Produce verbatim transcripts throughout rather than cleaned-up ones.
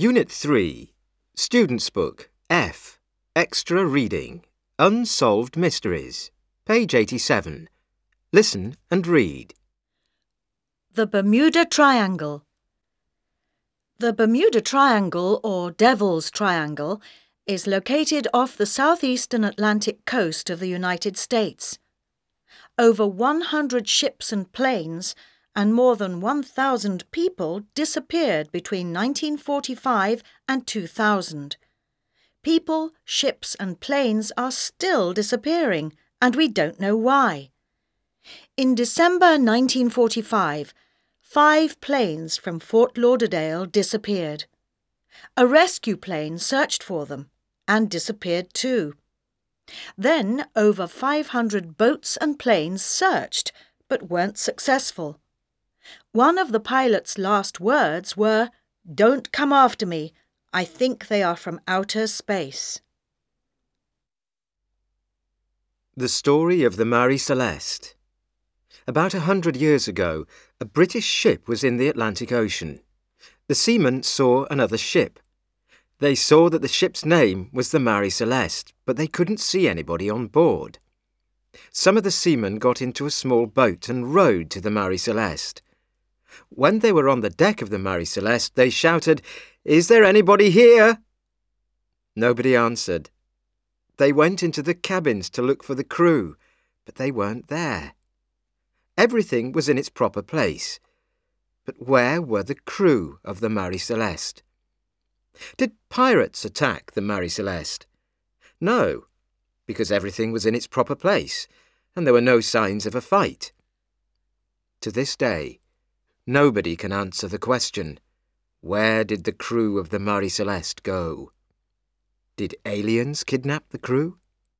Unit three, Student's Book, F, Extra Reading, Unsolved Mysteries, page eighty-seven. Listen and read. The Bermuda Triangle. The Bermuda Triangle, or Devil's Triangle, is located off the southeastern Atlantic coast of the United States. Over one hundred ships and planes and more than one thousand people disappeared between nineteen forty-five and two thousand. People, ships and planes are still disappearing, and we don't know why. In December nineteen forty-five, five planes from Fort Lauderdale disappeared. A rescue plane searched for them and disappeared too. Then over five hundred boats and planes searched but weren't successful. One of the pilot's last words were, "Don't come after me. I think they are from outer space." The Story of the Marie Celeste. About a hundred years ago, a British ship was in the Atlantic Ocean. The seamen saw another ship. They saw that the ship's name was the Marie Celeste, but they couldn't see anybody on board. Some of the seamen got into a small boat and rowed to the Marie Celeste. When they were on the deck of the Marie Celeste, they shouted, "Is there anybody here?" Nobody answered. They went into the cabins to look for the crew, but they weren't there. Everything was in its proper place. But where were the crew of the Marie Celeste? Did pirates attack the Marie Celeste? No, because everything was in its proper place, and there were no signs of a fight. To this day, nobody can answer the question, where did the crew of the Marie Celeste go? Did aliens kidnap the crew?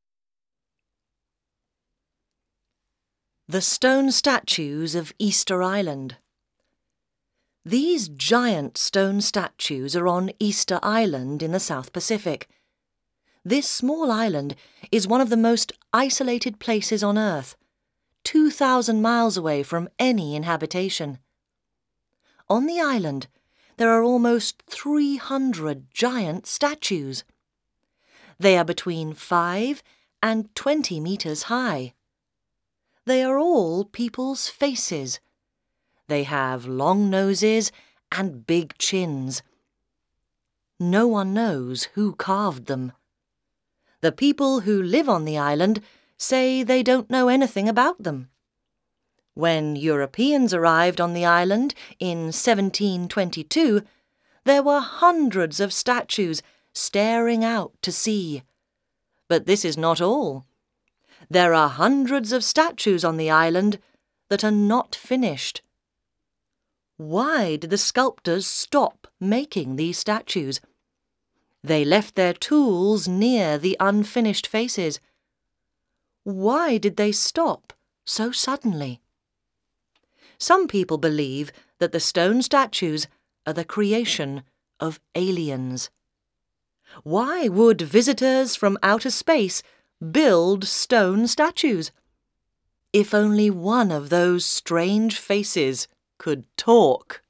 The Stone Statues of Easter Island. These giant stone statues are on Easter Island in the South Pacific. This small island is one of the most isolated places on Earth, two thousand miles away from any inhabitation. On the island, there are almost three hundred giant statues. They are between five and twenty meters high. They are all people's faces. They have long noses and big chins. No one knows who carved them. The people who live on the island say they don't know anything about them. When Europeans arrived on the island in seventeen twenty-two, there were hundreds of statues staring out to sea. But this is not all. There are hundreds of statues on the island that are not finished. Why did the sculptors stop making these statues? They left their tools near the unfinished faces. Why did they stop so suddenly? Some people believe that the stone statues are the creation of aliens. Why would visitors from outer space build stone statues? If only one of those strange faces could talk.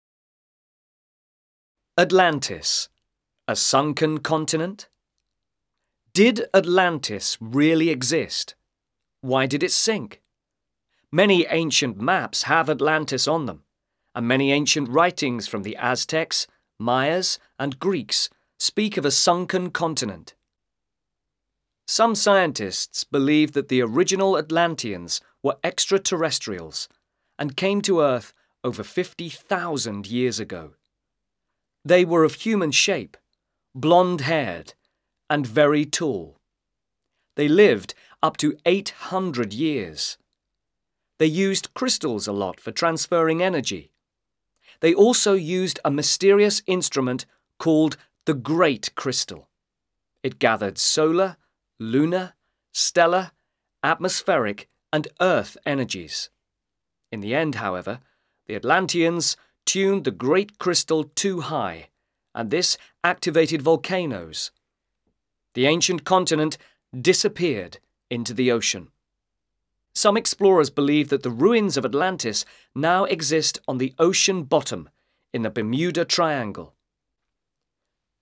Atlantis, a sunken continent? Did Atlantis really exist? Why did it sink? Many ancient maps have Atlantis on them, and many ancient writings from the Aztecs, Mayas, and Greeks speak of a sunken continent. Some scientists believe that the original Atlanteans were extraterrestrials and came to Earth over fifty thousand years ago. They were of human shape, blonde-haired, and very tall. They lived up to eight hundred years. They used crystals a lot for transferring energy. They also used a mysterious instrument called the Great Crystal. It gathered solar, lunar, stellar, atmospheric, and Earth energies. In the end, however, the Atlanteans tuned the Great Crystal too high, and this activated volcanoes. The ancient continent disappeared into the ocean. Some explorers believe that the ruins of Atlantis now exist on the ocean bottom in the Bermuda Triangle.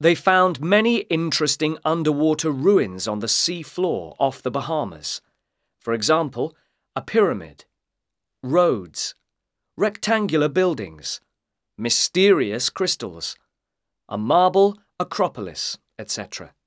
They found many interesting underwater ruins on the sea floor off the Bahamas. For example, a pyramid, roads, rectangular buildings, mysterious crystals, a marble acropolis, et cetera.